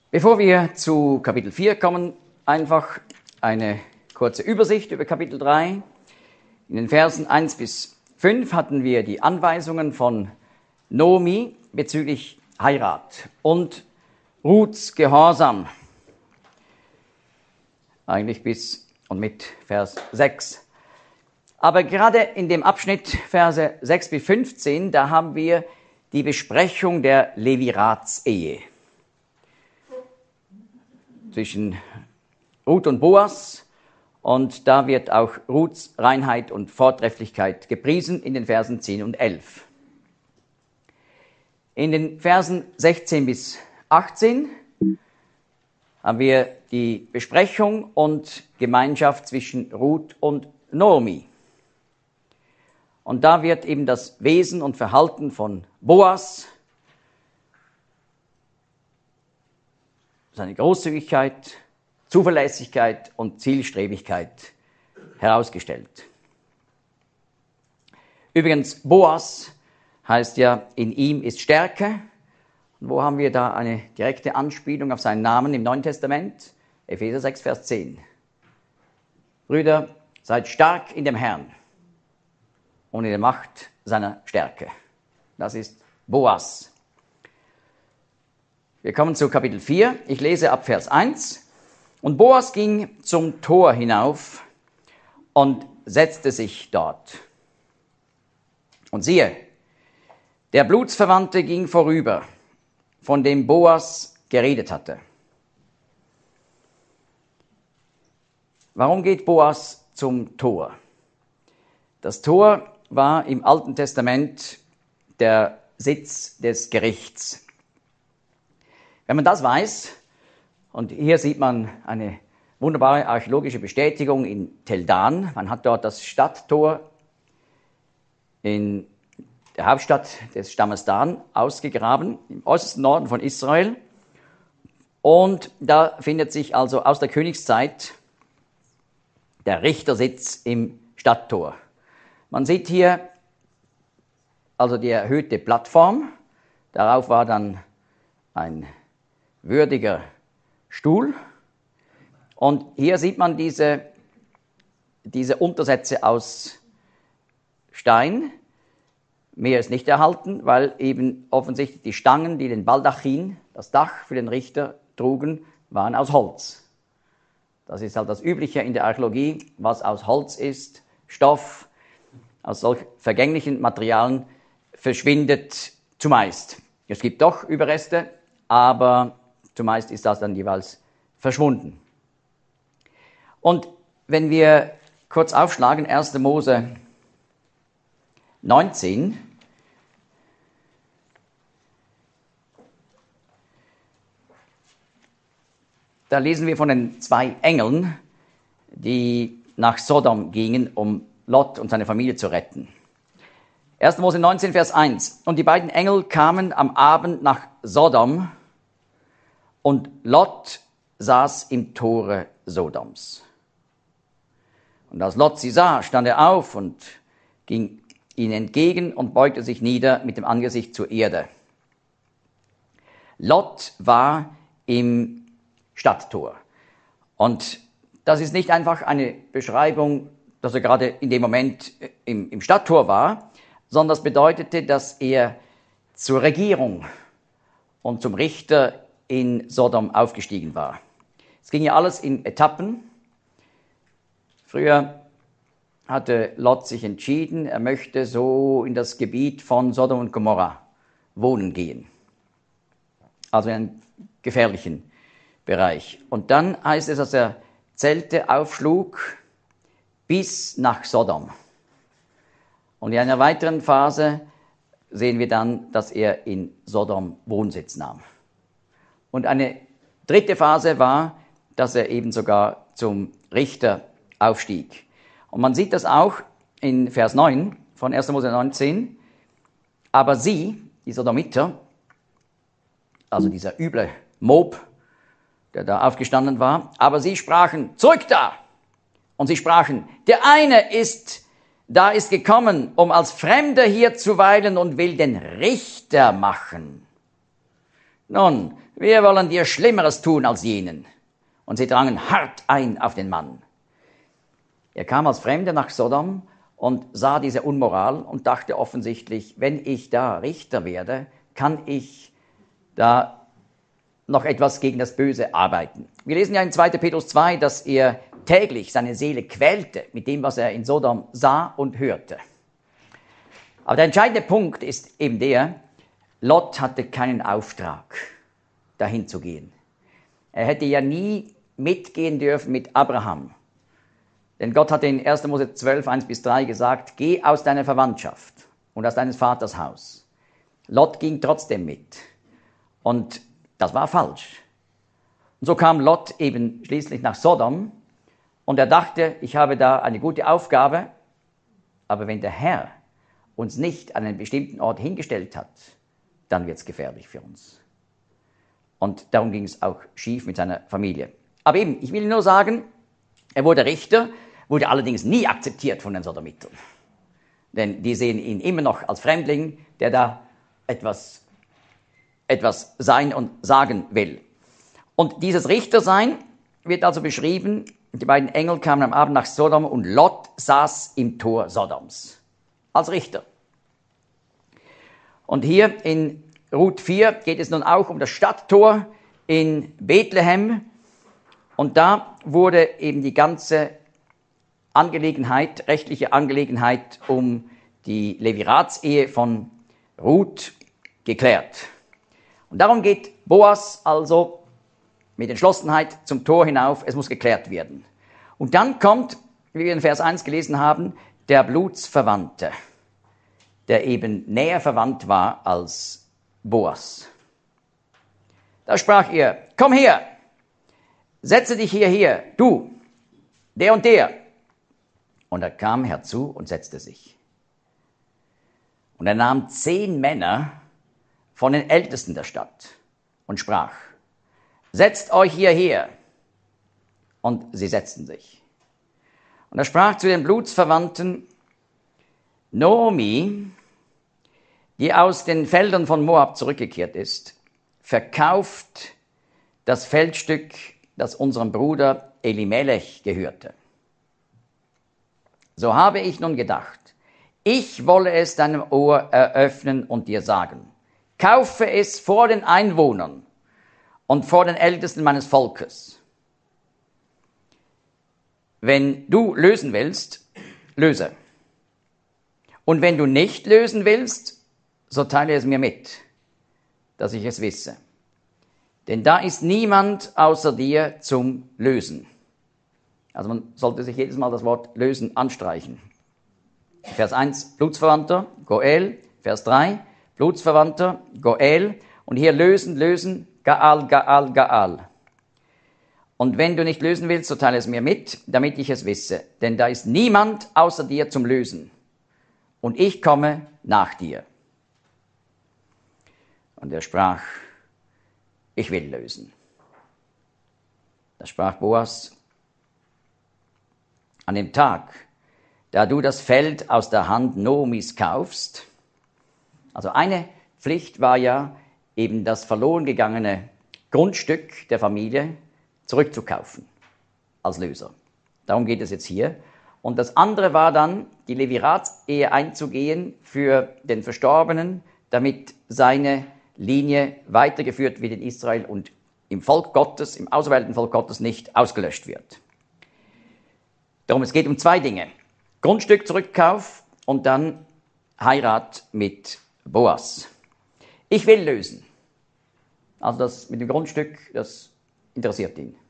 Bevor wir zu Kapitel 4 kommen, einfach eine kurze Übersicht über Kapitel 3. In den Versen 1 bis 5 hatten wir die Anweisungen von Naomi bezüglich Heirat und Ruths Gehorsam. Eigentlich bis und mit Vers 6. Aber gerade in dem Abschnitt Verse 6 bis 15, da haben wir die Besprechung der Leviratsehe zwischen Ruth und Boas, und da wird auch Ruths Reinheit und Vortrefflichkeit gepriesen in den Versen 10 und 11. In den Versen 16 bis 18 haben wir die Besprechung und Gemeinschaft zwischen Ruth und Naomi. Und da wird eben das Wesen und Verhalten von Boas, seine Großzügigkeit, Zuverlässigkeit und Zielstrebigkeit herausgestellt. Übrigens, Boas heißt ja, in ihm ist Stärke. Und wo haben wir da eine direkte Anspielung auf seinen Namen im Neuen Testament? Epheser 6, Vers 10. Brüder, seid stark in dem Herrn und in der Macht seiner Stärke. Das ist Boas. Wir kommen zu Kapitel 4. Ich lese ab Vers 1. Und Boas ging zum Tor hinauf und setzte sich dort. Und siehe, der Blutsverwandte ging vorüber, von dem Boas geredet hatte. Warum geht Boas zum Tor? Das Tor war im Alten Testament der Sitz des Gerichts. Wenn man das weiß, und hier sieht man eine wunderbare archäologische Bestätigung in Tel Dan, man hat dort das Stadttor in der Hauptstadt des Stammes Dan ausgegraben, im äußersten Norden von Israel. Und da findet sich also aus der Königszeit der Richtersitz im Stadttor. Man sieht hier also die erhöhte Plattform, darauf war dann ein würdiger Stuhl. Und hier sieht man diese Untersätze aus Stein. Mehr ist nicht erhalten, weil eben offensichtlich die Stangen, die den Baldachin, das Dach für den Richter trugen, waren aus Holz. Das ist halt das Übliche in der Archäologie, was aus Holz ist, Stoff, aus solch vergänglichen Materialien verschwindet zumeist. Es gibt doch Überreste, aber zumeist ist das dann jeweils verschwunden. Und wenn wir kurz aufschlagen, 1. Mose 19, da lesen wir von den 2 Engeln, die nach Sodom gingen, um Lot und seine Familie zu retten. 1. Mose 19, Vers 1. Und die beiden Engel kamen am Abend nach Sodom, und Lot saß im Tore Sodoms. Und als Lot sie sah, stand er auf und ging ihnen entgegen und beugte sich nieder mit dem Angesicht zur Erde. Lot war im Stadttor. Und das ist nicht einfach eine Beschreibung, dass er gerade in dem Moment im Stadttor war, sondern das bedeutete, dass er zur Regierung und zum Richter in Sodom aufgestiegen war. Es ging ja alles in Etappen. Früher hatte Lot sich entschieden, er möchte so in das Gebiet von Sodom und Gomorra wohnen gehen. Also in einem gefährlichen Bereich. Und dann heißt es, dass er Zelte aufschlug bis nach Sodom. Und in einer weiteren Phase sehen wir dann, dass er in Sodom Wohnsitz nahm. Und eine dritte Phase war, dass er eben sogar zum Richter aufstieg. Und man sieht das auch in Vers 9 von 1. Mose 19. Aber sie, die Sodomiter, also dieser üble Mob, der da aufgestanden war, aber sie sprachen, zurück da! Und sie sprachen, der eine ist gekommen, um als Fremder hier zu weilen und will den Richter machen. Nun, wir wollen dir Schlimmeres tun als jenen. Und sie drangen hart ein auf den Mann. Er kam als Fremder nach Sodom und sah diese Unmoral und dachte offensichtlich, wenn ich da Richter werde, kann ich da noch etwas gegen das Böse arbeiten. Wir lesen ja in 2. Petrus 2, dass er täglich seine Seele quälte mit dem, was er in Sodom sah und hörte. Aber der entscheidende Punkt ist eben der, Lot hatte keinen Auftrag, dahin zu gehen. Er hätte ja nie mitgehen dürfen mit Abraham. Denn Gott hatte in 1. Mose 12, 1-3 gesagt, geh aus deiner Verwandtschaft und aus deines Vaters Haus. Lot ging trotzdem mit. Und das war falsch. Und so kam Lot eben schließlich nach Sodom und er dachte, ich habe da eine gute Aufgabe, aber wenn der Herr uns nicht an einen bestimmten Ort hingestellt hat, dann wird es gefährlich für uns. Und darum ging es auch schief mit seiner Familie. Aber eben, ich will nur sagen, er wurde Richter, wurde allerdings nie akzeptiert von den Sodomitern. Denn die sehen ihn immer noch als Fremdling, der da etwas sein und sagen will. Und dieses Richtersein wird also beschrieben, die beiden Engel kamen am Abend nach Sodom und Lot saß im Tor Sodoms als Richter. Und hier in Ruth 4 geht es nun auch um das Stadttor in Bethlehem. Und da wurde eben die ganze Angelegenheit, rechtliche Angelegenheit um die Leviratsehe von Ruth geklärt. Und darum geht Boas also mit Entschlossenheit zum Tor hinauf, es muss geklärt werden. Und dann kommt, wie wir in Vers 1 gelesen haben, der Blutsverwandte, der eben näher verwandt war als Boas. Da sprach er, komm her, setze dich hierher, du, der und der. Und er kam herzu und setzte sich. Und er nahm 10 Männer von den Ältesten der Stadt und sprach, setzt euch hierher. Und sie setzten sich. Und er sprach zu den Blutsverwandten, Naomi, die aus den Feldern von Moab zurückgekehrt ist, verkauft das Feldstück, das unserem Bruder Elimelech gehörte. So habe ich nun gedacht, ich wolle es deinem Ohr eröffnen und dir sagen, kaufe es vor den Einwohnern und vor den Ältesten meines Volkes. Wenn du lösen willst, löse. Und wenn du nicht lösen willst, so teile es mir mit, dass ich es wisse. Denn da ist niemand außer dir zum Lösen. Also man sollte sich jedes Mal das Wort lösen anstreichen. Vers 1, Blutsverwandter, Goel. Vers 3, Blutsverwandter, Goel. Und hier lösen, lösen, Gaal, Gaal, Gaal. Und wenn du nicht lösen willst, so teile es mir mit, damit ich es wisse. Denn da ist niemand außer dir zum Lösen. Und ich komme nach dir. Und er sprach, ich will lösen. Da sprach Boas, an dem Tag, da du das Feld aus der Hand Naomis kaufst, also eine Pflicht war ja eben das verloren gegangene Grundstück der Familie zurückzukaufen als Löser. Darum geht es jetzt hier. Und das andere war dann, die Leviratsehe einzugehen für den Verstorbenen, damit seine Linie weitergeführt wird in Israel und im Volk Gottes, im auserwählten Volk Gottes nicht ausgelöscht wird. Darum, es geht um 2 Dinge. Grundstück Zurückkauf und dann Heirat mit Boas. Ich will lösen. Also das mit dem Grundstück, das interessiert ihn.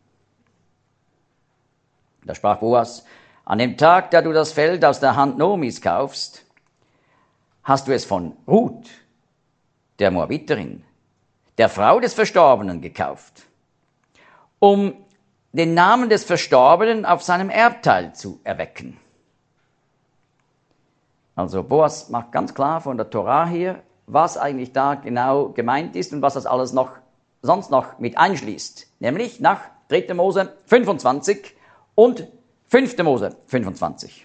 Da sprach Boas, an dem Tag, da du das Feld aus der Hand Naomis kaufst, hast du es von Ruth, der Moabiterin, der Frau des Verstorbenen, gekauft, um den Namen des Verstorbenen auf seinem Erbteil zu erwecken. Also Boas macht ganz klar von der Torah hier, was eigentlich da genau gemeint ist und was das alles sonst noch mit einschließt. Nämlich nach 3. Mose 25 und 5. Mose 25.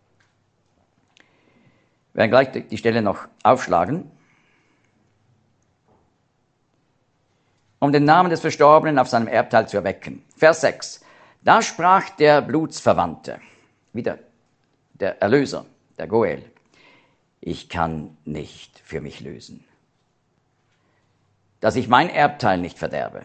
Wir werden gleich die Stelle noch aufschlagen. um den Namen des Verstorbenen auf seinem Erbteil zu erwecken. Vers 6. Da sprach der Blutsverwandte, wieder der Erlöser, der Goel, ich kann nicht für mich lösen, dass ich mein Erbteil nicht verderbe.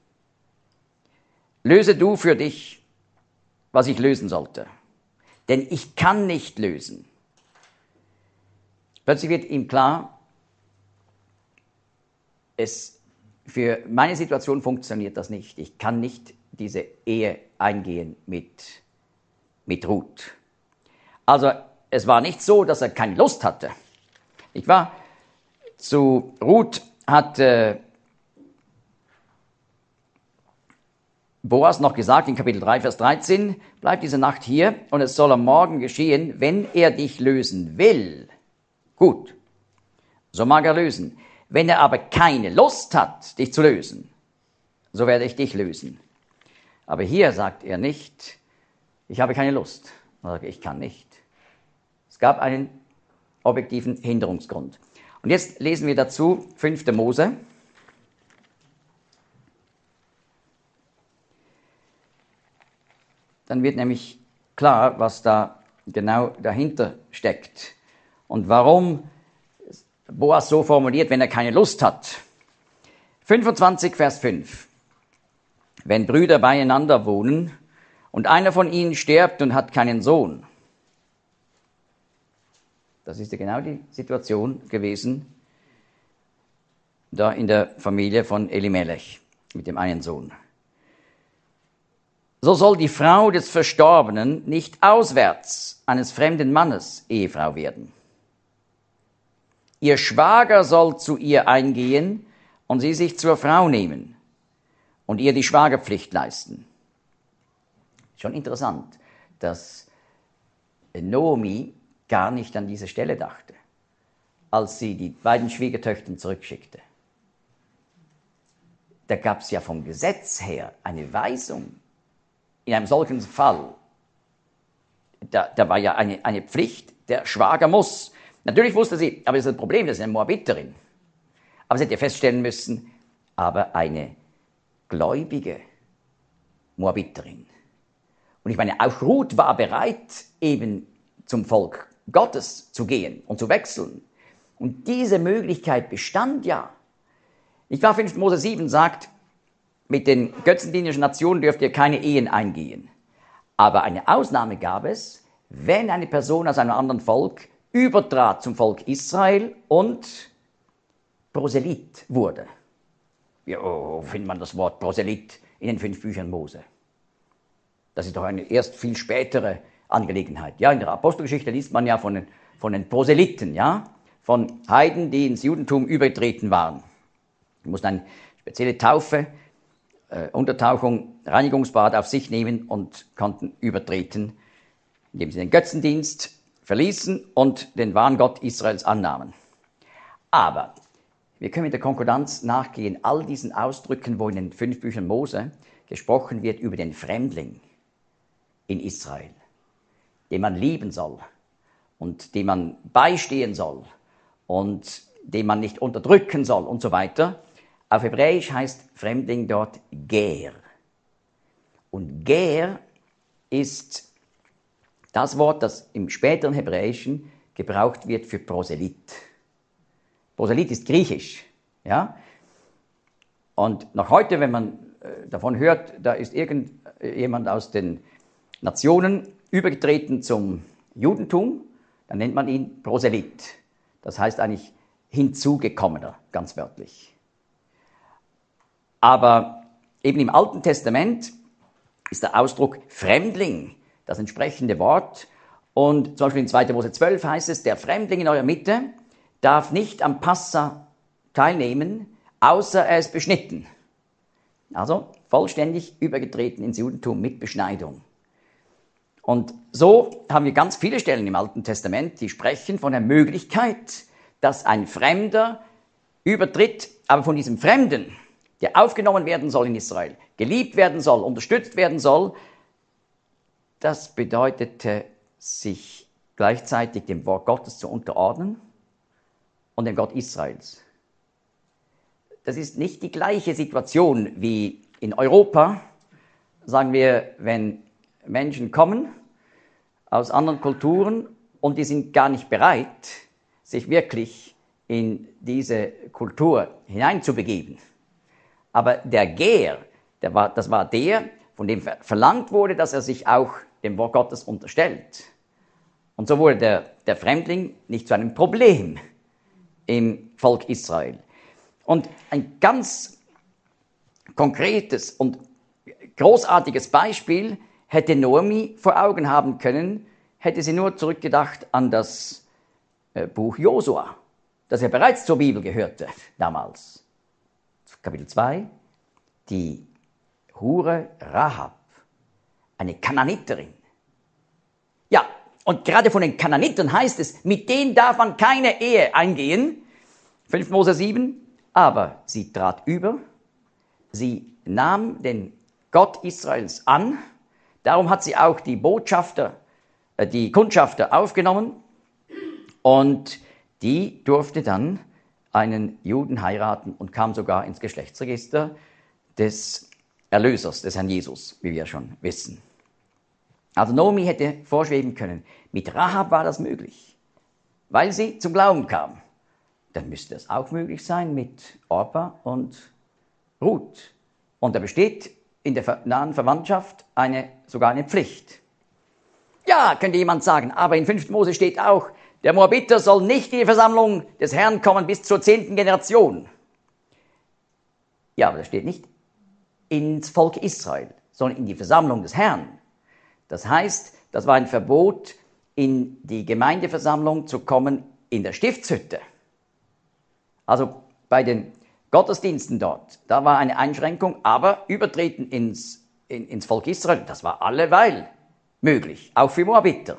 Löse du für dich, was ich lösen sollte, denn ich kann nicht lösen. Plötzlich wird ihm klar, für meine Situation funktioniert das nicht. Ich kann nicht diese Ehe eingehen mit Ruth. Also es war nicht so, dass er keine Lust hatte. Nicht wahr? Zu Ruth hat Boas noch gesagt in Kapitel 3, Vers 13, bleib diese Nacht hier und es soll am Morgen geschehen, wenn er dich lösen will. Gut, so mag er lösen. Wenn er aber keine Lust hat, dich zu lösen, so werde ich dich lösen. Aber hier sagt er nicht, ich habe keine Lust. Er sagt, ich kann nicht. Es gab einen objektiven Hinderungsgrund. Und jetzt lesen wir dazu 5. Mose. Dann wird nämlich klar, was da genau dahinter steckt und warum Boas so formuliert, wenn er keine Lust hat. 25, Vers 5. Wenn Brüder beieinander wohnen und einer von ihnen stirbt und hat keinen Sohn. Das ist ja genau die Situation gewesen, da in der Familie von Elimelech mit dem einen Sohn. So soll die Frau des Verstorbenen nicht auswärts eines fremden Mannes Ehefrau werden. Ihr Schwager soll zu ihr eingehen und sie sich zur Frau nehmen und ihr die Schwagerpflicht leisten. Schon interessant, dass Naomi gar nicht an diese Stelle dachte, als sie die beiden Schwiegertöchter zurückschickte. Da gab es ja vom Gesetz her eine Weisung. In einem solchen Fall, da war ja eine Pflicht, der Schwager muss. Natürlich wusste sie, aber das ist ein Problem, das ist eine Moabiterin. Aber sie hätte feststellen müssen, aber eine gläubige Moabiterin. Und ich meine, auch Ruth war bereit, eben zum Volk Gottes zu gehen und zu wechseln. Und diese Möglichkeit bestand ja. Ich war 5. Mose 7 sagt, mit den götzendienerischen Nationen dürft ihr keine Ehen eingehen. Aber eine Ausnahme gab es, wenn eine Person aus einem anderen Volk übertrat zum Volk Israel und Proselyt wurde. Ja, wo findet man das Wort Proselyt in den 5 Büchern Mose? Das ist doch eine erst viel spätere Angelegenheit. Ja, in der Apostelgeschichte liest man ja von den Proselyten, ja, von Heiden, die ins Judentum übergetreten waren. Die mussten eine spezielle Taufe, Untertauchung, Reinigungsbad auf sich nehmen und konnten übertreten, indem sie den Götzendienst verließen und den wahren Gott Israels annahmen. Aber wir können mit der Konkordanz nachgehen, all diesen Ausdrücken, wo in den 5 Büchern Mose gesprochen wird über den Fremdling in Israel, den man lieben soll und dem man beistehen soll und den man nicht unterdrücken soll und so weiter. Auf Hebräisch heißt Fremdling dort Ger. Und Ger ist das Wort, das im späteren Hebräischen gebraucht wird für Proselyt. Proselyt ist griechisch. Ja? Und noch heute, wenn man davon hört, da ist irgendjemand aus den Nationen übergetreten zum Judentum, dann nennt man ihn Proselyt. Das heißt eigentlich hinzugekommener, ganz wörtlich. Aber eben im Alten Testament ist der Ausdruck Fremdling das entsprechende Wort. Und zum Beispiel in 2. Mose 12 heißt es, der Fremdling in eurer Mitte darf nicht am Passa teilnehmen, außer er ist beschnitten. Also vollständig übergetreten ins Judentum mit Beschneidung. Und so haben wir ganz viele Stellen im Alten Testament, die sprechen von der Möglichkeit, dass ein Fremder übertritt, aber von diesem Fremden, der aufgenommen werden soll in Israel, geliebt werden soll, unterstützt werden soll, das bedeutete, sich gleichzeitig dem Wort Gottes zu unterordnen und dem Gott Israels. das ist nicht die gleiche Situation wie in Europa. Sagen wir, wenn Menschen kommen aus anderen Kulturen und die sind gar nicht bereit, sich wirklich in diese Kultur hineinzubegeben. Aber der Geher, das war der, von dem verlangt wurde, dass er sich auch dem Wort Gottes unterstellt. Und so wurde der Fremdling nicht zu einem Problem im Volk Israel. Und ein ganz konkretes und großartiges Beispiel hätte Noemi vor Augen haben können, hätte sie nur zurückgedacht an das Buch Josua, das ja bereits zur Bibel gehörte damals. Kapitel 2, die Hure Rahab, eine Kananiterin. Ja, und gerade von den Kananitern heißt es, mit denen darf man keine Ehe eingehen. 5. Mose 7, aber sie trat über, sie nahm den Gott Israels an, darum hat sie auch die Kundschafter aufgenommen und die durfte dann einen Juden heiraten und kam sogar ins Geschlechtsregister des Erlösers, des Herrn Jesus, wie wir schon wissen. Also Noemi hätte vorschweben können, mit Rahab war das möglich, weil sie zum Glauben kam. Dann müsste es auch möglich sein mit Orpa und Ruth. Und da besteht in der nahen Verwandtschaft sogar eine Pflicht. Ja, könnte jemand sagen, aber in 5. Mose steht auch, der Moabiter soll nicht in die Versammlung des Herrn kommen bis zur 10. Generation. Ja, aber das steht nicht ins Volk Israel, sondern in die Versammlung des Herrn. Das heißt, das war ein Verbot, in die Gemeindeversammlung zu kommen in der Stiftshütte. Also bei den Gottesdiensten dort, da war eine Einschränkung, aber Übertreten ins Volk Israel, das war alleweil möglich, auch für Moabiter.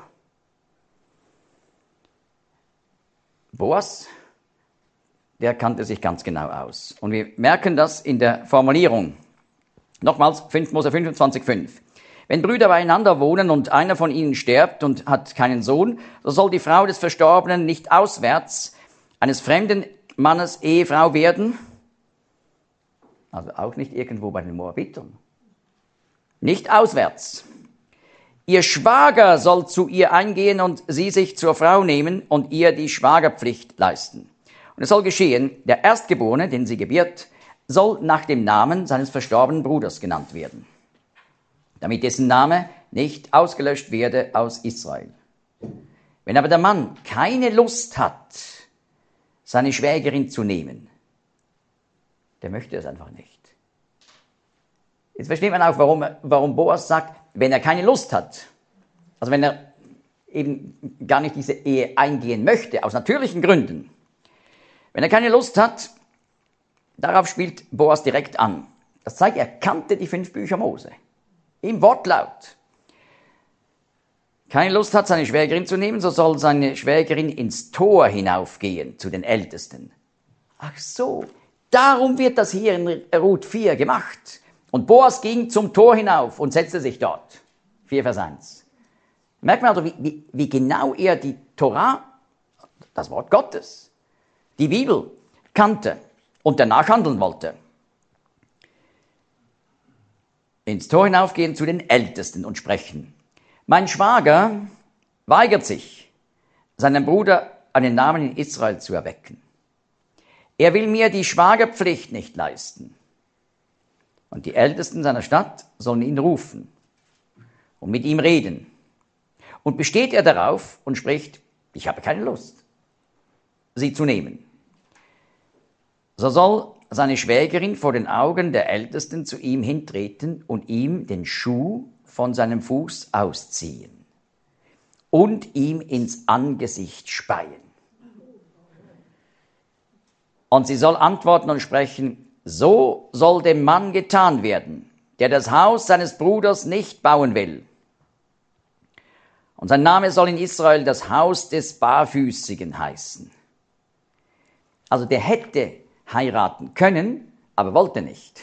Boas, der kannte sich ganz genau aus. Und wir merken das in der Formulierung. Nochmals, 5. Mose 25,5. Wenn Brüder beieinander wohnen und einer von ihnen stirbt und hat keinen Sohn, so soll die Frau des Verstorbenen nicht auswärts eines fremden Mannes Ehefrau werden. Also auch nicht irgendwo bei den Moabitern. Nicht auswärts. Ihr Schwager soll zu ihr eingehen und sie sich zur Frau nehmen und ihr die Schwagerpflicht leisten. Und es soll geschehen, der Erstgeborene, den sie gebiert, soll nach dem Namen seines verstorbenen Bruders genannt werden, damit dessen Name nicht ausgelöscht werde aus Israel. Wenn aber der Mann keine Lust hat, seine Schwägerin zu nehmen, der möchte es einfach nicht. Jetzt versteht man auch, warum Boas sagt, wenn er keine Lust hat, also wenn er eben gar nicht diese Ehe eingehen möchte, aus natürlichen Gründen, wenn er keine Lust hat, darauf spielt Boas direkt an. Das zeigt, er kannte die 5 Bücher Mose. Im Wortlaut. Keine Lust hat, seine Schwägerin zu nehmen, so soll seine Schwägerin ins Tor hinaufgehen zu den Ältesten. Ach so, darum wird das hier in Ruth 4 gemacht. Und Boas ging zum Tor hinauf und setzte sich dort. 4 Vers 1. Merkt man also, wie genau er die Torah, das Wort Gottes, die Bibel kannte und danach handeln wollte. Ins Tor hinaufgehen zu den Ältesten und sprechen. Mein Schwager weigert sich, seinem Bruder einen Namen in Israel zu erwecken. Er will mir die Schwagerpflicht nicht leisten. Und die Ältesten seiner Stadt sollen ihn rufen und mit ihm reden. Und besteht er darauf und spricht, ich habe keine Lust, sie zu nehmen, so soll seine Schwägerin vor den Augen der Ältesten zu ihm hintreten und ihm den Schuh von seinem Fuß ausziehen und ihm ins Angesicht speien. Und sie soll antworten und sprechen, so soll dem Mann getan werden, der das Haus seines Bruders nicht bauen will. Und sein Name soll in Israel das Haus des Barfüßigen heißen. Also der hätte heiraten können, aber wollte nicht.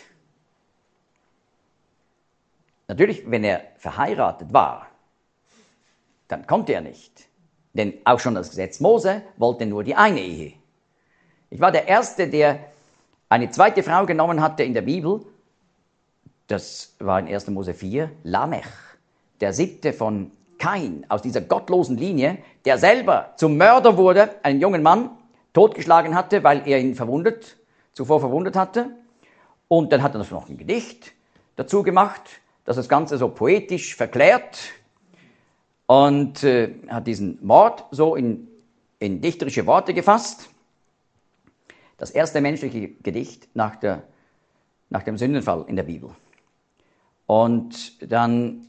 Natürlich, wenn er verheiratet war, dann konnte er nicht. Denn auch schon das Gesetz Mose wollte nur die eine Ehe. Ich war der Erste, der eine zweite Frau genommen hatte in der Bibel, das war in 1. Mose 4, Lamech, der 7. von Kain, aus dieser gottlosen Linie, der selber zum Mörder wurde, einen jungen Mann totgeschlagen hatte, weil er ihn zuvor verwundet hatte. Und dann hat er noch ein Gedicht dazu gemacht, das Ganze so poetisch verklärt und hat diesen Mord so in dichterische Worte gefasst. Das erste menschliche Gedicht nach dem Sündenfall in der Bibel. Und dann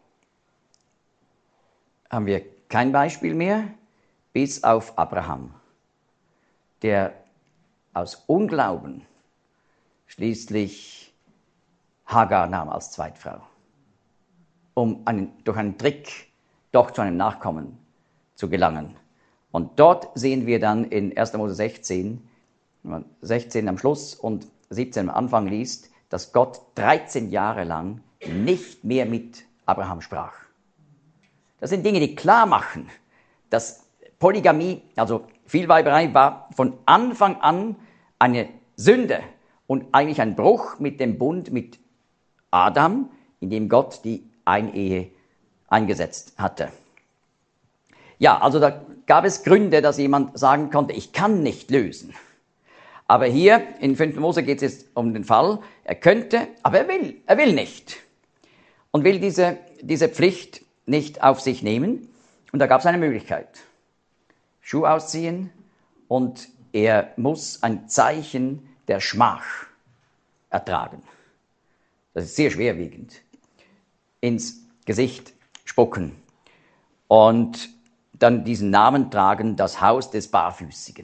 haben wir kein Beispiel mehr, bis auf Abraham, der aus Unglauben schließlich Hagar nahm als Zweitfrau, um durch einen Trick doch zu einem Nachkommen zu gelangen. Und dort sehen wir dann in 1. Mose 16, wenn man 16 am Schluss und 17 am Anfang liest, dass Gott 13 Jahre lang nicht mehr mit Abraham sprach. Das sind Dinge, die klar machen, dass Polygamie, also Vielweiberei, war von Anfang an eine Sünde und eigentlich ein Bruch mit dem Bund mit Adam, in dem Gott die Einehe eingesetzt hatte. Ja, also da gab es Gründe, dass jemand sagen konnte, ich kann nicht lösen. Aber hier in 5. Mose geht es jetzt um den Fall, er könnte, aber er will nicht. Und will diese Pflicht nicht auf sich nehmen. Und da gab es eine Möglichkeit. Schuh ausziehen und er muss ein Zeichen der Schmach ertragen. Das ist sehr schwerwiegend. Ins Gesicht spucken. Und dann diesen Namen tragen, das Haus des Barfüßigen.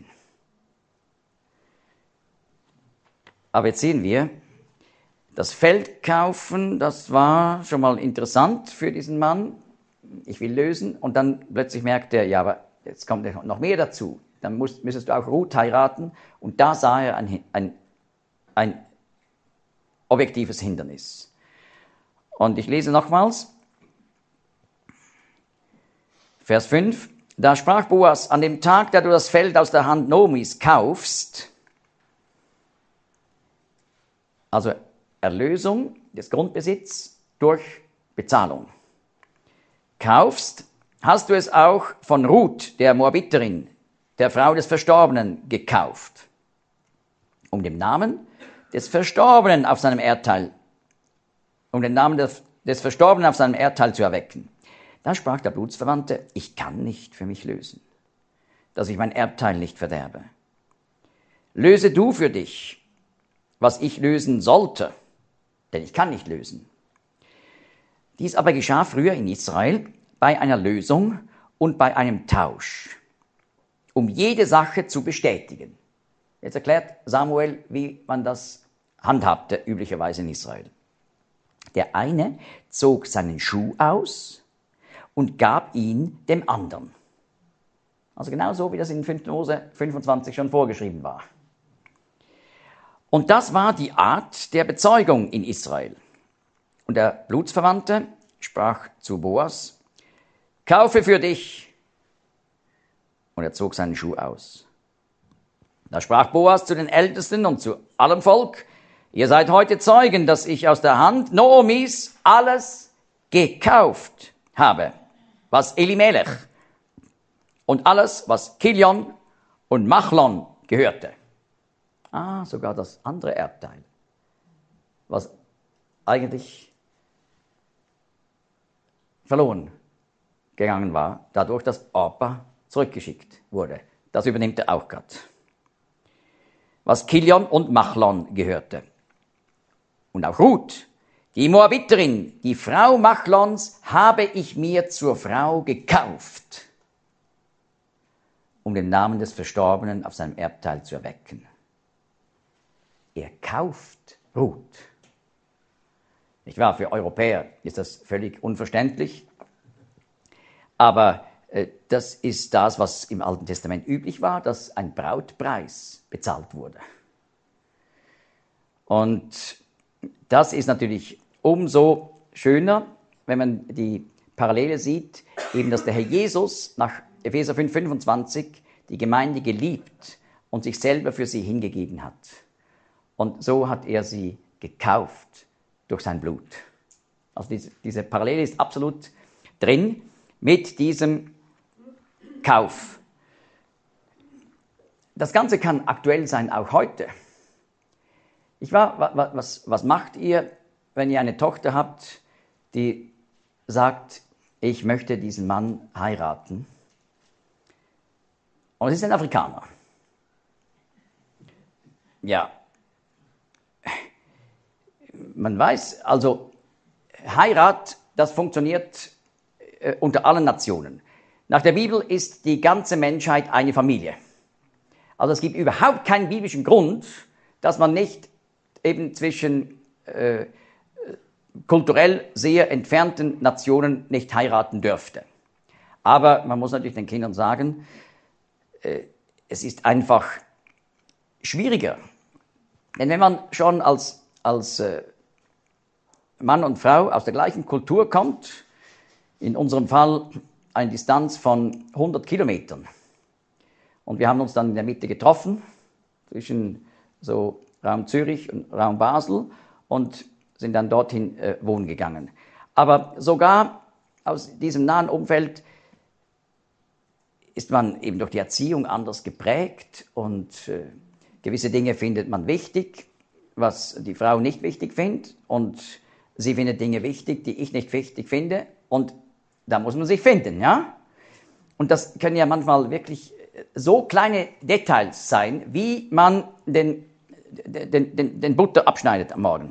Aber jetzt sehen wir, das Feld kaufen, das war schon mal interessant für diesen Mann. Ich will lösen. Und dann plötzlich merkt er, ja, aber jetzt kommt noch mehr dazu. Dann müsstest du auch Ruth heiraten. Und da sah er ein objektives Hindernis. Und ich lese nochmals. Vers 5. Da sprach Boas, an dem Tag, da du das Feld aus der Hand Noomis kaufst, also Erlösung des Grundbesitzes durch Bezahlung, kaufst, hast du es auch von Ruth, der Moabiterin, der Frau des Verstorbenen, gekauft, um den Namen des Verstorbenen auf seinem Erdteil, zu erwecken. Da sprach der Blutsverwandte, ich kann nicht für mich lösen, dass ich mein Erbteil nicht verderbe. Löse du für dich, was ich lösen sollte, denn ich kann nicht lösen. Dies aber geschah früher in Israel bei einer Lösung und bei einem Tausch, um jede Sache zu bestätigen. Jetzt erklärt Samuel, wie man das handhabte, üblicherweise in Israel. Der eine zog seinen Schuh aus und gab ihn dem anderen. Also genau so, wie das in 5. Mose 25 schon vorgeschrieben war. Und das war die Art der Bezeugung in Israel. Und der Blutsverwandte sprach zu Boas, kaufe für dich. Und er zog seinen Schuh aus. Da sprach Boas zu den Ältesten und zu allem Volk, ihr seid heute Zeugen, dass ich aus der Hand Noomis alles gekauft habe, was Elimelech und alles, was Kilion und Machlon gehörte. Sogar das andere Erbteil, was eigentlich verloren gegangen war, dadurch, dass Orpa zurückgeschickt wurde. Das übernimmt er auch gerade. Was Kilion und Machlon gehörte. Und auch Ruth, die Moabiterin, die Frau Machlons, habe ich mir zur Frau gekauft, um den Namen des Verstorbenen auf seinem Erbteil zu erwecken. Er kauft Ruth. Nicht wahr? Für Europäer ist das völlig unverständlich. Aber das ist das, was im Alten Testament üblich war, dass ein Brautpreis bezahlt wurde. Und das ist natürlich umso schöner, wenn man die Parallele sieht, eben dass der Herr Jesus nach Epheser 5,25 die Gemeinde geliebt und sich selber für sie hingegeben hat. Und so hat er sie gekauft durch sein Blut. Also diese Parallele ist absolut drin mit diesem Kauf. Das Ganze kann aktuell sein, auch heute. Was macht ihr, wenn ihr eine Tochter habt, die sagt, ich möchte diesen Mann heiraten? Und es ist ein Afrikaner. Ja, man weiß, also Heirat, das funktioniert unter allen Nationen. Nach der Bibel ist die ganze Menschheit eine Familie. Also es gibt überhaupt keinen biblischen Grund, dass man nicht eben zwischen kulturell sehr entfernten Nationen nicht heiraten dürfte. Aber man muss natürlich den Kindern sagen, es ist einfach schwieriger. Denn wenn man schon als Mann und Frau aus der gleichen Kultur kommt, in unserem Fall eine Distanz von 100 Kilometern, und wir haben uns dann in der Mitte getroffen, zwischen so Raum Zürich und Raum Basel, und sind dann dorthin wohnen gegangen. Aber sogar aus diesem nahen Umfeld ist man eben durch die Erziehung anders geprägt und gewisse Dinge findet man wichtig, was die Frau nicht wichtig findet, und sie findet Dinge wichtig, die ich nicht wichtig finde, und da muss man sich finden, ja? Und das können ja manchmal wirklich so kleine Details sein, wie man den Butter abschneidet am Morgen.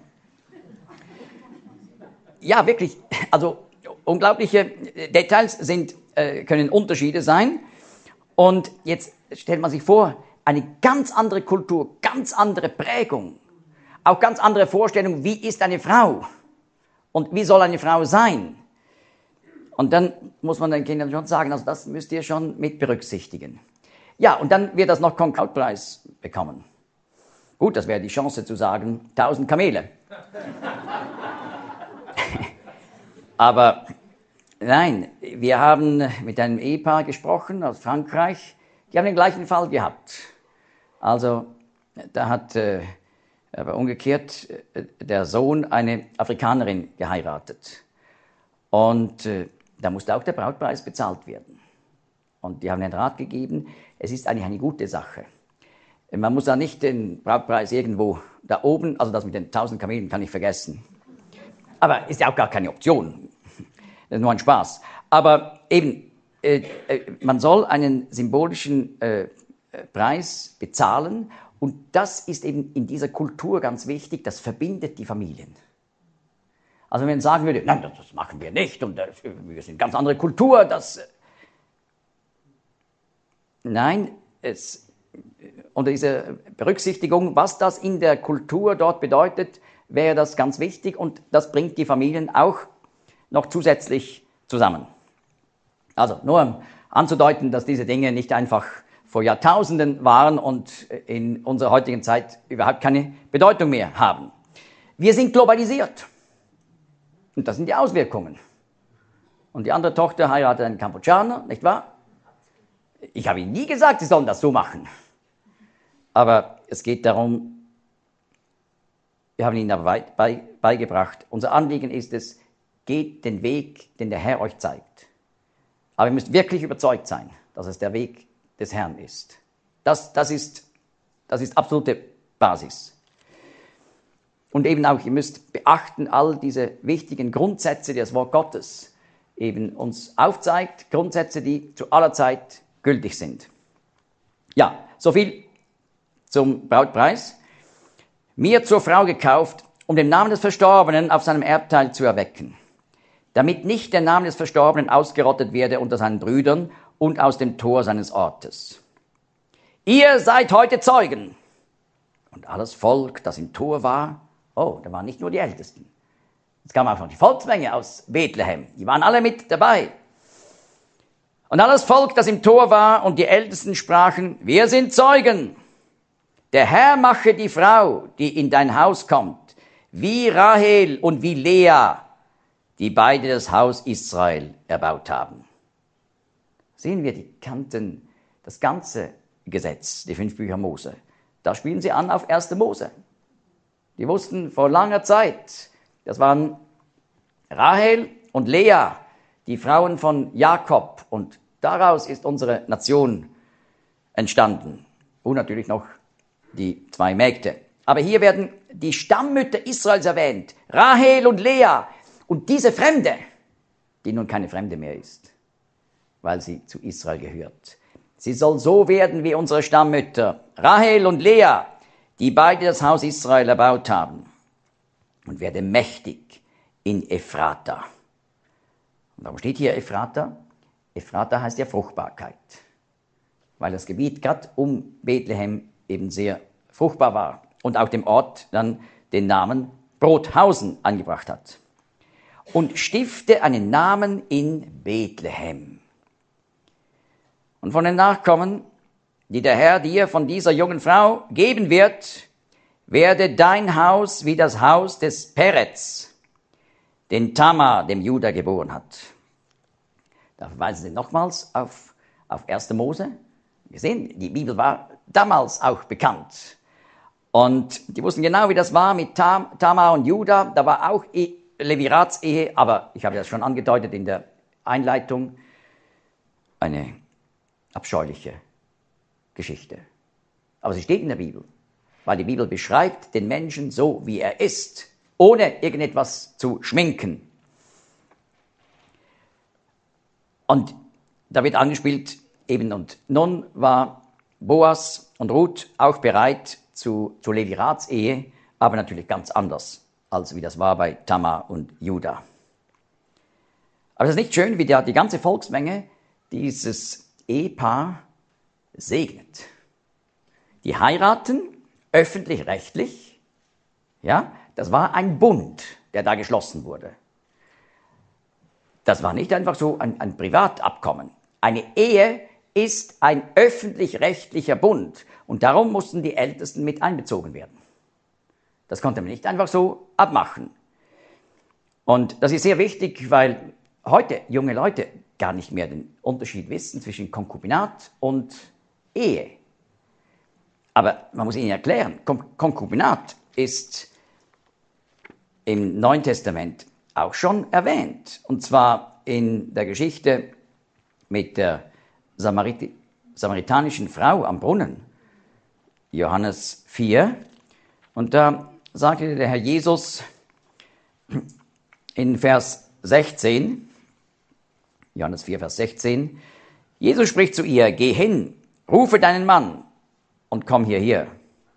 Ja, wirklich, also unglaubliche Details können Unterschiede sein. Und jetzt stellt man sich vor, eine ganz andere Kultur, ganz andere Prägung, auch ganz andere Vorstellungen, wie ist eine Frau und wie soll eine Frau sein. Und dann muss man den Kindern schon sagen, also das müsst ihr schon mit berücksichtigen. Ja, und dann wird das noch Konkautpreis bekommen. Gut, das wäre die Chance zu sagen, 1000 Kamele. Aber nein, wir haben mit einem Ehepaar gesprochen aus Frankreich, die haben den gleichen Fall gehabt. Also da hat aber umgekehrt der Sohn eine Afrikanerin geheiratet. Und da musste auch der Brautpreis bezahlt werden. Und die haben den Rat gegeben, es ist eigentlich eine gute Sache. Man muss da nicht den Brautpreis irgendwo da oben, also das mit den 1000 Kamelen kann ich vergessen. Aber ist ja auch gar keine Option. Das ist nur ein Spaß. Aber eben, man soll einen symbolischen Preis bezahlen, und das ist eben in dieser Kultur ganz wichtig, das verbindet die Familien. Also wenn man sagen würde, nein, das machen wir nicht und wir sind eine ganz andere Kultur, nein, unter dieser Berücksichtigung, was das in der Kultur dort bedeutet, wäre das ganz wichtig, und das bringt die Familien auch noch zusätzlich zusammen. Also nur um anzudeuten, dass diese Dinge nicht einfach vor Jahrtausenden waren und in unserer heutigen Zeit überhaupt keine Bedeutung mehr haben. Wir sind globalisiert. Und das sind die Auswirkungen. Und die andere Tochter heiratet einen Kambodschaner, nicht wahr? Ich habe ihnen nie gesagt, sie sollen das so machen. Aber es geht darum, wir haben ihnen aber beigebracht, unser Anliegen ist es, geht den Weg, den der Herr euch zeigt. Aber ihr müsst wirklich überzeugt sein, dass es der Weg des Herrn ist. Das ist absolute Basis. Und eben auch, ihr müsst beachten, all diese wichtigen Grundsätze, die das Wort Gottes eben uns aufzeigt, Grundsätze, die zu aller Zeit gültig sind. Ja, soviel zum Brautpreis. Mir zur Frau gekauft, um den Namen des Verstorbenen auf seinem Erbteil zu erwecken, damit nicht der Name des Verstorbenen ausgerottet werde unter seinen Brüdern und aus dem Tor seines Ortes. Ihr seid heute Zeugen. Und alles Volk, das im Tor war, da waren nicht nur die Ältesten. Es kam auch noch die Volksmenge aus Bethlehem. Die waren alle mit dabei. Und alles Volk, das im Tor war, und die Ältesten sprachen, wir sind Zeugen. Der Herr mache die Frau, die in dein Haus kommt, wie Rahel und wie Lea, die beide das Haus Israel erbaut haben. Sehen wir, die kannten das ganze Gesetz, die 5 Bücher Mose. Da spielen sie an auf 1. Mose. Die wussten vor langer Zeit, das waren Rahel und Lea, die Frauen von Jakob. Und daraus ist unsere Nation entstanden. Und natürlich noch die 2 Mägde. Aber hier werden die Stammmütter Israels erwähnt. Rahel und Lea. Und diese Fremde, die nun keine Fremde mehr ist, weil sie zu Israel gehört. Sie soll so werden wie unsere Stammmütter, Rahel und Lea, die beide das Haus Israel erbaut haben, und werde mächtig in Ephrata. Und warum steht hier Ephrata? Ephrata heißt ja Fruchtbarkeit, weil das Gebiet gerade um Bethlehem eben sehr fruchtbar war und auch dem Ort dann den Namen Brothausen angebracht hat. Und stifte einen Namen in Bethlehem. Und von den Nachkommen, die der Herr dir von dieser jungen Frau geben wird, werde dein Haus wie das Haus des Perez, den Tamar dem Juda geboren hat. Da verweisen Sie nochmals auf 1. Mose. Wir sehen, die Bibel war damals auch bekannt. Und die wussten genau, wie das war mit Tamar und Juda. Da war auch Leviratsehe, aber ich habe das schon angedeutet in der Einleitung, eine abscheuliche Geschichte. Aber sie steht in der Bibel, weil die Bibel beschreibt den Menschen so, wie er ist, ohne irgendetwas zu schminken. Und da wird angespielt, eben, und nun war Boas und Ruth auch bereit zu Leviratsehe, aber natürlich ganz anders, als wie das war bei Tamar und Juda. Aber es ist nicht schön, wie die ganze Volksmenge dieses Ehepaar segnet. Die heiraten öffentlich-rechtlich, ja, das war ein Bund, der da geschlossen wurde. Das war nicht einfach so ein Privatabkommen. Eine Ehe ist ein öffentlich-rechtlicher Bund und darum mussten die Ältesten mit einbezogen werden. Das konnte man nicht einfach so abmachen. Und das ist sehr wichtig, weil heute junge Leute gar nicht mehr den Unterschied wissen zwischen Konkubinat und Ehe. Aber man muss ihnen erklären, Konkubinat ist im Neuen Testament auch schon erwähnt. Und zwar in der Geschichte mit der samaritanischen Frau am Brunnen, Johannes 4. Und da sagte der Herr Jesus in Vers 16, Johannes 4, Vers 16, Jesus spricht zu ihr, geh hin, rufe deinen Mann und komm hierher.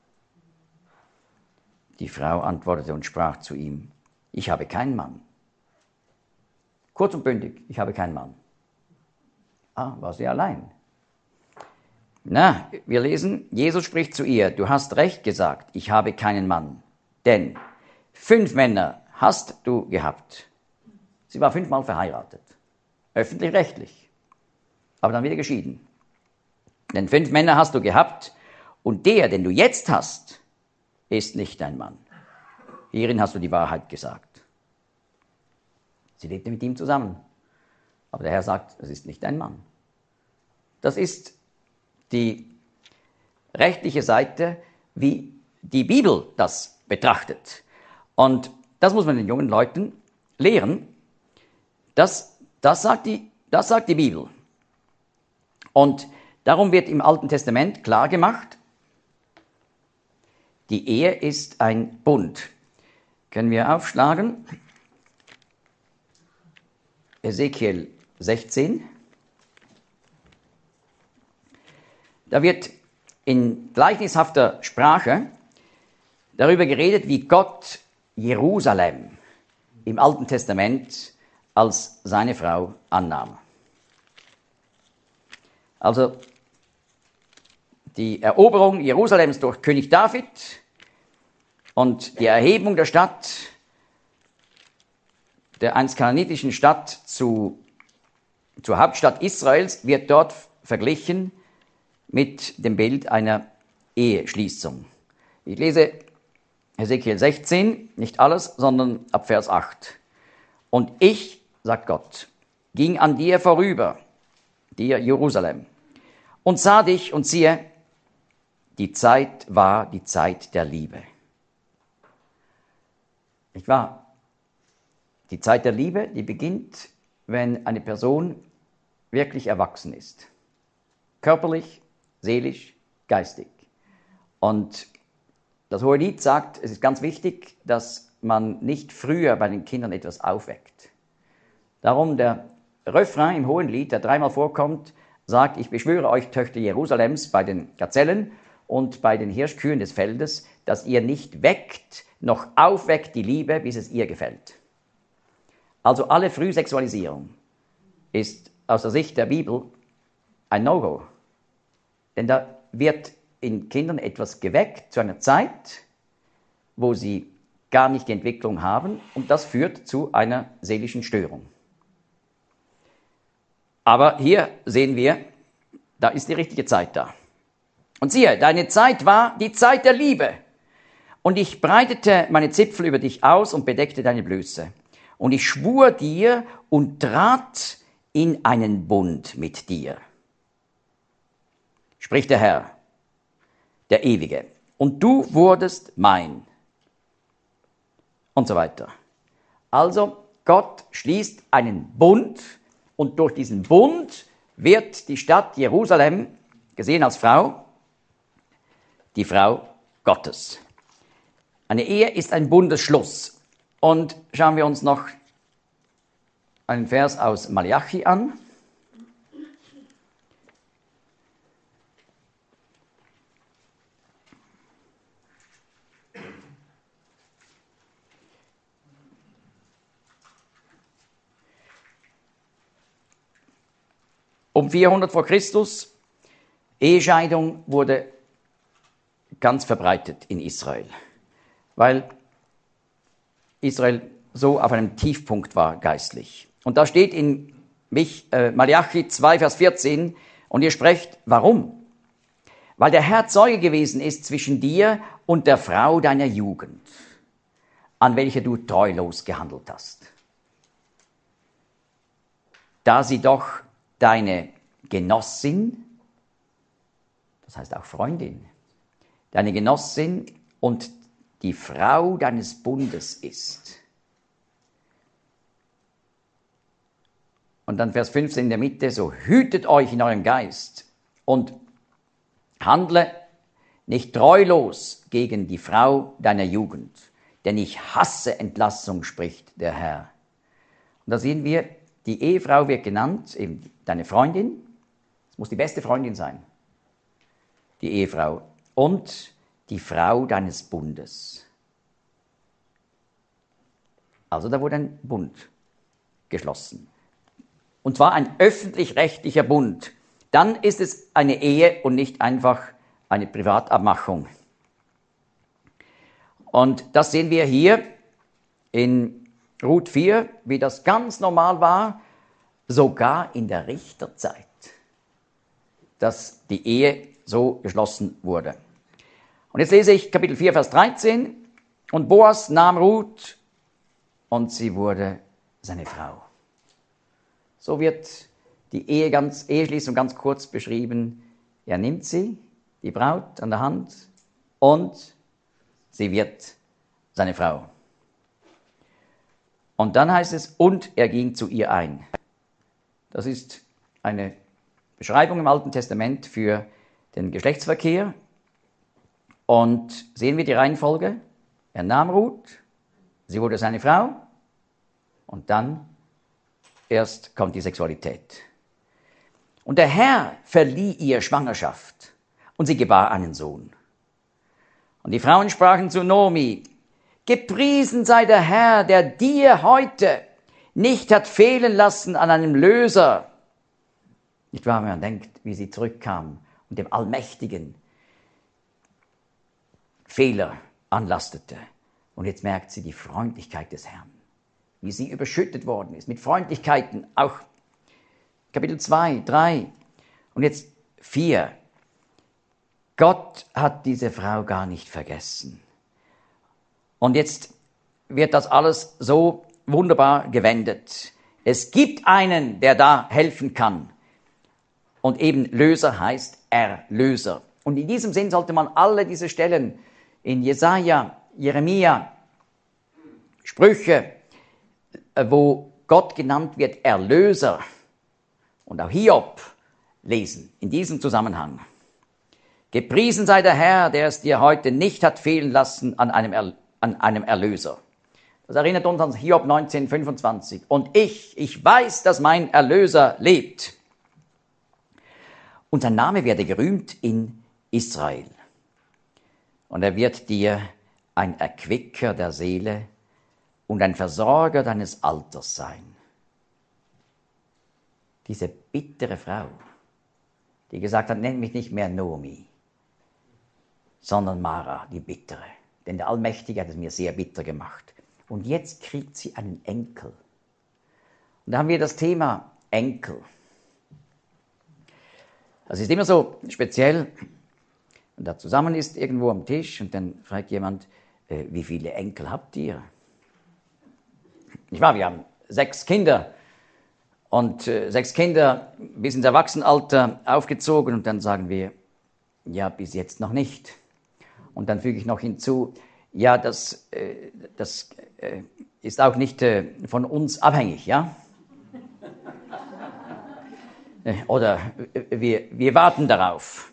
Die Frau antwortete und sprach zu ihm, ich habe keinen Mann. Kurz und bündig, ich habe keinen Mann. War sie allein? Na, wir lesen, Jesus spricht zu ihr, du hast recht gesagt, ich habe keinen Mann. Denn 5 Männer hast du gehabt. Sie war 5-mal verheiratet. Öffentlich-rechtlich. Aber dann wieder geschieden. Denn 5 Männer hast du gehabt und der, den du jetzt hast, ist nicht dein Mann. Hierin hast du die Wahrheit gesagt. Sie lebte mit ihm zusammen. Aber der Herr sagt, es ist nicht dein Mann. Das ist die rechtliche Seite, wie die Bibel das betrachtet. Und das muss man den jungen Leuten lehren. Das sagt die Bibel. Und darum wird im Alten Testament klar gemacht, die Ehe ist ein Bund. Können wir aufschlagen? Ezekiel 16. Da wird in gleichnishafter Sprache darüber geredet, wie Gott Jerusalem im Alten Testament als seine Frau annahm. Also die Eroberung Jerusalems durch König David und die Erhebung der Stadt, der einst kanaanitischen Stadt zur Hauptstadt Israels, wird dort verglichen mit dem Bild einer Eheschließung. Ich lese Ezekiel 16, nicht alles, sondern ab Vers 8. Und ich, sagt Gott, ging an dir vorüber, dir Jerusalem, und sah dich und siehe, die Zeit war die Zeit der Liebe. Nicht wahr? Die Zeit der Liebe, die beginnt, wenn eine Person wirklich erwachsen ist. Körperlich, seelisch, geistig. Und das Hohelied sagt, es ist ganz wichtig, dass man nicht früher bei den Kindern etwas aufweckt. Darum der Refrain im Hohelied, der dreimal vorkommt, sagt, ich beschwöre euch, Töchter Jerusalems, bei den Gazellen und bei den Hirschkühen des Feldes, dass ihr nicht weckt, noch aufweckt die Liebe, bis es ihr gefällt. Also alle Frühsexualisierung ist aus der Sicht der Bibel ein No-Go. Denn da wird in Kindern etwas geweckt zu einer Zeit, wo sie gar nicht die Entwicklung haben, und das führt zu einer seelischen Störung. Aber hier sehen wir, da ist die richtige Zeit da. Und siehe, deine Zeit war die Zeit der Liebe. Und ich breitete meine Zipfel über dich aus und bedeckte deine Blöße. Und ich schwur dir und trat in einen Bund mit dir. Spricht der Herr, der Ewige. Und du wurdest mein. Und so weiter. Also Gott schließt einen Bund, und durch diesen Bund wird die Stadt Jerusalem, gesehen als Frau, die Frau Gottes. Eine Ehe ist ein Bundesschluss. Und schauen wir uns noch einen Vers aus Malachi an. Um 400 vor Christus, Ehescheidung wurde ganz verbreitet in Israel, weil Israel so auf einem Tiefpunkt war geistlich. Und da steht in Malachi 2, Vers 14, und ihr sprecht, warum? Weil der Herr Zeuge gewesen ist zwischen dir und der Frau deiner Jugend, an welcher du treulos gehandelt hast. Da sie doch deine Genossin, das heißt auch Freundin, deine Genossin und die Frau deines Bundes ist. Und dann Vers 15 in der Mitte, so hütet euch in eurem Geist und handle nicht treulos gegen die Frau deiner Jugend, denn ich hasse Entlassung, spricht der Herr. Und da sehen wir, die Ehefrau wird genannt, eben deine Freundin, es muss die beste Freundin sein, die Ehefrau, und die Frau deines Bundes. Also da wurde ein Bund geschlossen. Und zwar ein öffentlich-rechtlicher Bund. Dann ist es eine Ehe und nicht einfach eine Privatabmachung. Und das sehen wir hier in Ruth 4, wie das ganz normal war, sogar in der Richterzeit, dass die Ehe so geschlossen wurde. Und jetzt lese ich Kapitel 4, Vers 13. Und Boas nahm Ruth und sie wurde seine Frau. So wird die Eheschließung ganz kurz beschrieben. Er nimmt sie, die Braut, an der Hand und sie wird seine Frau. Und dann heißt es, und er ging zu ihr ein. Das ist eine Beschreibung im Alten Testament für den Geschlechtsverkehr. Und sehen wir die Reihenfolge? Er nahm Ruth, sie wurde seine Frau und dann erst kommt die Sexualität. Und der Herr verlieh ihr Schwangerschaft und sie gebar einen Sohn. Und die Frauen sprachen zu Naomi, gepriesen sei der Herr, der dir heute nicht hat fehlen lassen an einem Löser. Nicht wahr, wenn man denkt, wie sie zurückkam und dem Allmächtigen Fehler anlastete. Und jetzt merkt sie die Freundlichkeit des Herrn, wie sie überschüttet worden ist mit Freundlichkeiten, auch Kapitel 2, 3 und jetzt 4. Gott hat diese Frau gar nicht vergessen. Und jetzt wird das alles so wunderbar gewendet. Es gibt einen, der da helfen kann. Und eben Löser heißt Erlöser. Und in diesem Sinn sollte man alle diese Stellen in Jesaja, Jeremia, Sprüche, wo Gott genannt wird, Erlöser, und auch Hiob lesen in diesem Zusammenhang. Gepriesen sei der Herr, der es dir heute nicht hat fehlen lassen an einem Erlöser. Das erinnert uns an Hiob 19,25. Und ich weiß, dass mein Erlöser lebt. Und sein Name werde gerühmt in Israel. Und er wird dir ein Erquicker der Seele und ein Versorger deines Alters sein. Diese bittere Frau, die gesagt hat, nenn mich nicht mehr Naomi, sondern Mara, die Bittere. Denn der Allmächtige hat es mir sehr bitter gemacht. Und jetzt kriegt sie einen Enkel. Und da haben wir das Thema Enkel. Das ist immer so speziell, wenn da zusammen ist irgendwo am Tisch und dann fragt jemand, wie viele Enkel habt ihr? Nicht wahr, wir haben 6 Kinder und 6 Kinder bis ins Erwachsenenalter aufgezogen und dann sagen wir, ja, bis jetzt noch nicht. Und dann füge ich noch hinzu, ja, das ist auch nicht von uns abhängig, ja? Oder wir warten darauf.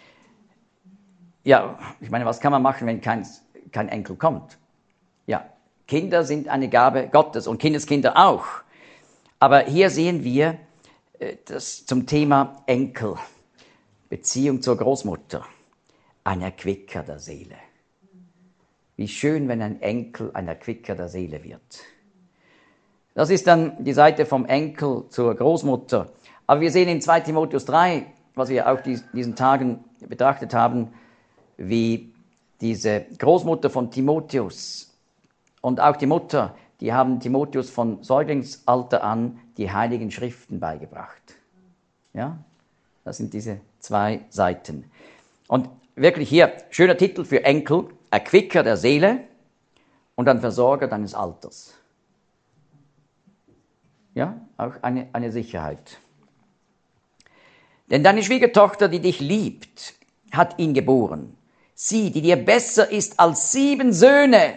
Ja, ich meine, was kann man machen, wenn kein Enkel kommt? Ja, Kinder sind eine Gabe Gottes und Kindeskinder auch. Aber hier sehen wir das zum Thema Enkel, Beziehung zur Großmutter, ein Erquicker der Seele. Wie schön, wenn ein Enkel ein Erquicker der Seele wird. Das ist dann die Seite vom Enkel zur Großmutter. Aber wir sehen in 2 Timotheus 3, was wir auch diesen Tagen betrachtet haben, wie diese Großmutter von Timotheus und auch die Mutter, die haben Timotheus von Säuglingsalter an die Heiligen Schriften beigebracht. Ja, das sind diese 2 Seiten. Und wirklich hier, schöner Titel für Enkel, Erquicker der Seele und ein Versorger deines Alters. Ja, auch eine Sicherheit. Denn deine Schwiegertochter, die dich liebt, hat ihn geboren. Sie, die dir besser ist als 7 Söhne.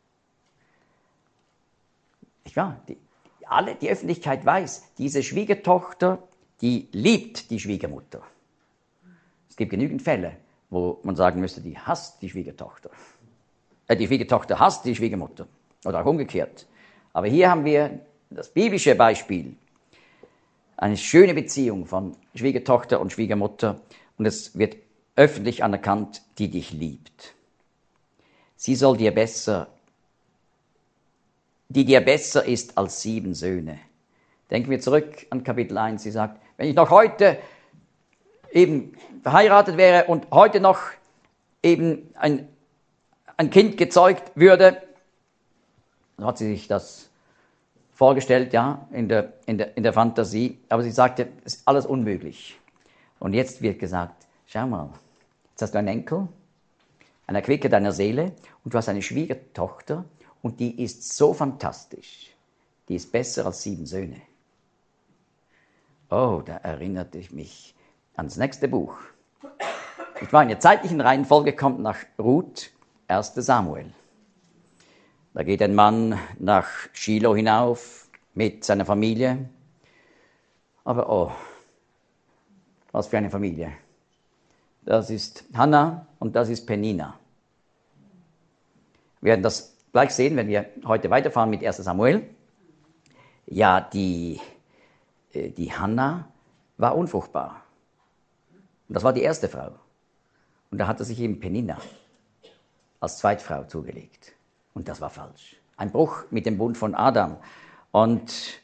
Nicht wahr? Die Öffentlichkeit weiß, diese Schwiegertochter, die liebt die Schwiegermutter. Es gibt genügend Fälle, wo man sagen müsste, die hasst die Schwiegertochter. Die Schwiegertochter hasst die Schwiegermutter. Oder auch umgekehrt. Aber hier haben wir das biblische Beispiel. Eine schöne Beziehung von Schwiegertochter und Schwiegermutter. Und es wird öffentlich anerkannt, die dich liebt. Sie soll dir besser, die dir besser ist als 7 Söhne. Denken wir zurück an Kapitel 1. Sie sagt, wenn ich noch heute eben verheiratet wäre und heute noch eben ein Kind gezeugt würde, dann hat sie sich das vorgestellt, ja, in der Fantasie. Aber sie sagte, es ist alles unmöglich. Und jetzt wird gesagt, schau mal, jetzt hast du einen Enkel, einen Erquicker deiner Seele und du hast eine Schwiegertochter und die ist so fantastisch. Die ist besser als 7 Söhne. Oh, da erinnerte ich mich ans nächste Buch. Ich war in der zeitlichen Reihenfolge, kommt nach Ruth, 1. Samuel. Da geht ein Mann nach Shiloh hinauf mit seiner Familie. Aber oh, was für eine Familie. Das ist Hannah und das ist Penina. Wir werden das gleich sehen, wenn wir heute weiterfahren mit 1. Samuel. Ja, die Hannah war unfruchtbar. Und das war die erste Frau. Und da hatte sich eben Penina als Zweitfrau zugelegt. Und das war falsch. Ein Bruch mit dem Bund von Adam. Und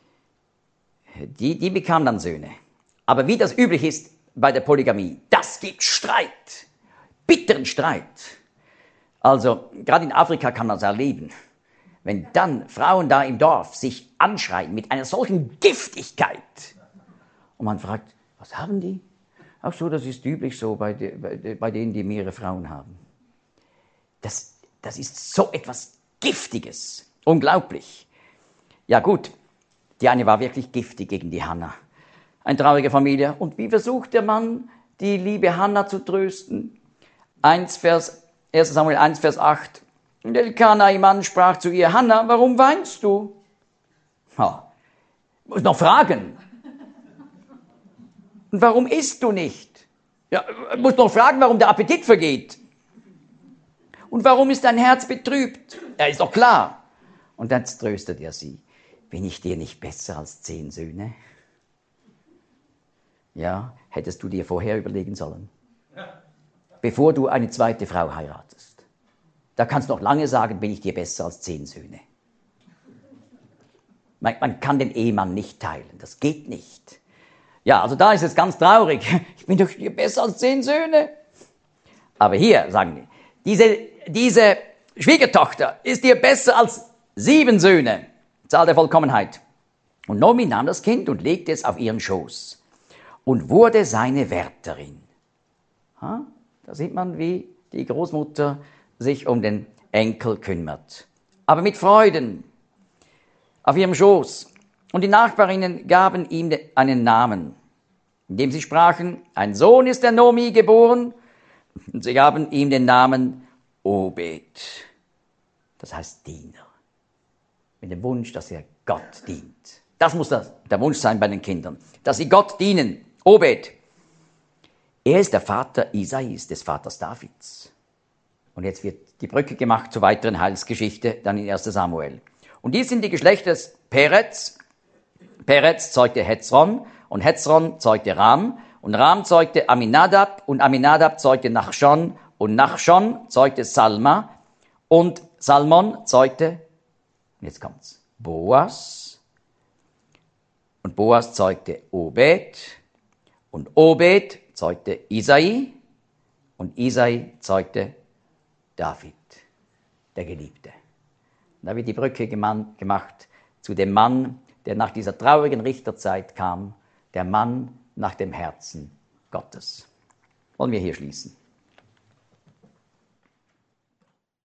die bekam dann Söhne. Aber wie das üblich ist bei der Polygamie, das gibt Streit. Bitteren Streit. Also, gerade in Afrika kann man das erleben. Wenn dann Frauen da im Dorf sich anschreien mit einer solchen Giftigkeit. Und man fragt, was haben die? Ach so, das ist üblich so bei denen, die mehrere Frauen haben. Das ist so etwas Giftiges. Unglaublich. Ja gut, die eine war wirklich giftig gegen die Hannah. Eine traurige Familie. Und wie versucht der Mann, die liebe Hannah zu trösten? 1 Samuel 1, Vers 8. Und Elkanah, ihr Mann, sprach zu ihr, Hannah, warum weinst du? Muss noch fragen. Und warum isst du nicht? Ja, muss noch fragen, warum der Appetit vergeht. Und warum ist dein Herz betrübt? Ja, ist doch klar. Und dann tröstet er sie. Bin ich dir nicht besser als 10 Söhne? Ja, hättest du dir vorher überlegen sollen. Bevor du eine zweite Frau heiratest. Da kannst du noch lange sagen, bin ich dir besser als 10 Söhne. Man kann den Ehemann nicht teilen, das geht nicht. Ja, also da ist es ganz traurig. Ich bin doch dir besser als 10 Söhne. Aber hier sagen die, diese Schwiegertochter ist dir besser als 7 Söhne. Zahl der Vollkommenheit. Und Naomi nahm das Kind und legte es auf ihren Schoß und wurde seine Wärterin. Da sieht man, wie die Großmutter sich um den Enkel kümmert. Aber mit Freuden auf ihrem Schoß. Und die Nachbarinnen gaben ihm einen Namen, indem sie sprachen, ein Sohn ist der Naomi geboren. Und sie gaben ihm den Namen Obed. Das heißt Diener. Mit dem Wunsch, dass er Gott dient. Das muss der Wunsch sein bei den Kindern. Dass sie Gott dienen. Obed. Er ist der Vater Isais, des Vaters Davids. Und jetzt wird die Brücke gemacht zur weiteren Heilsgeschichte, dann in 1. Samuel. Und dies sind die Geschlechter des Perez. Perez zeugte Hezron und Hezron zeugte Ram. Und Ram zeugte Aminadab und Aminadab zeugte Nachschon und Nachschon zeugte Salma. Und Salmon zeugte, jetzt kommt's, Boas. Und Boas zeugte Obed. Und Obed zeugte Isai. Und Isai zeugte David, der Geliebte. Und da wird die Brücke gemacht zu dem Mann, der nach dieser traurigen Richterzeit kam, der Mann nach dem Herzen Gottes. Wollen wir hier schließen.